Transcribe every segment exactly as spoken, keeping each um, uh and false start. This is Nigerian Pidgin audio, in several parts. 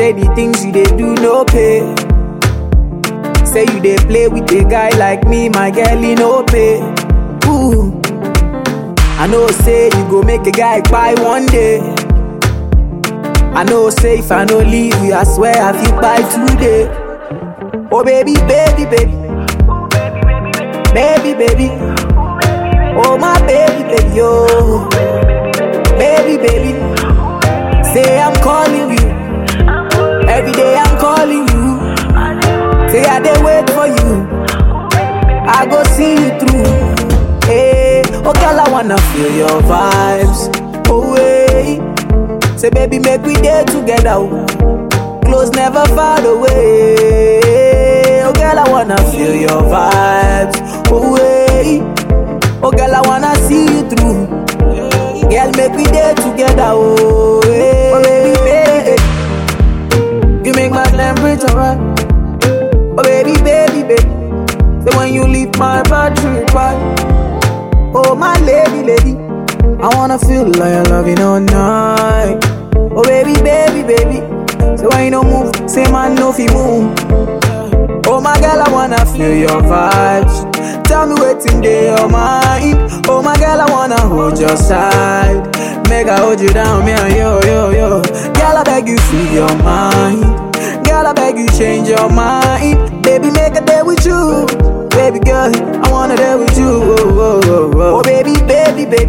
Say the things you dey do no pay. Say you dey play with a guy like me, my girl, he no pay. Ooh, I know say you go make a guy buy one day. I know say if I no leave you, I swear I feel buy today. Oh baby, baby, baby, baby, baby, oh my baby, baby, oh, baby, baby. Say I'm calling you, every day I'm calling you. Say I dey wait for you, I go see you through. Hey, oh girl, I wanna feel your vibes. Oh hey, say baby, make we day together. Oh. Close never far away. Oh girl, I wanna feel your vibes. Oh hey, oh girl, I wanna see you through. Girl, make we day together. Oh hey, oh baby, baby, you make my temperature right. Oh baby, baby, baby, so when you leave my battery right. Oh my lady, lady, I wanna feel like I love you all night. Oh baby, baby, baby, so when you don't move, say man no fi move. Oh my girl, I wanna feel your vibes. Tell me what's in your mind. Oh my girl, I wanna hold your side. Make I hold you down, me and yo, yo, yo. Girl, I beg you, free your mind. Girl, I beg you, change your mind. Baby, make a day with you. Baby girl, I wanna day with you. Oh, oh, oh, oh. Oh baby, baby, baby,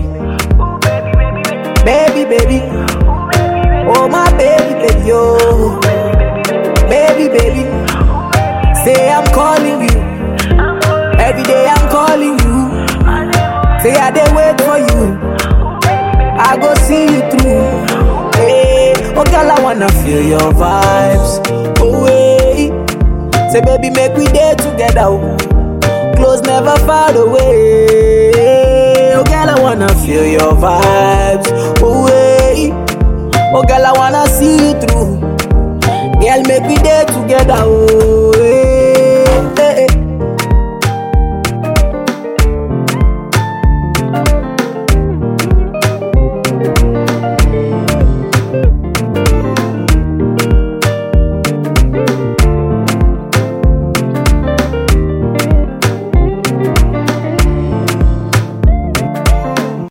baby, baby. Oh my baby, baby, oh, baby, baby. Say I'm calling you, every day I'm calling you. Say I dey wait for you, I go see you through. Hey, oh girl, I wanna feel your vibes. Oh hey, say baby, make we day together. Oh. Close never far away. Oh girl, I wanna feel your vibes. Oh hey, oh girl, I wanna see you through. Girl, make we day together. Oh hey.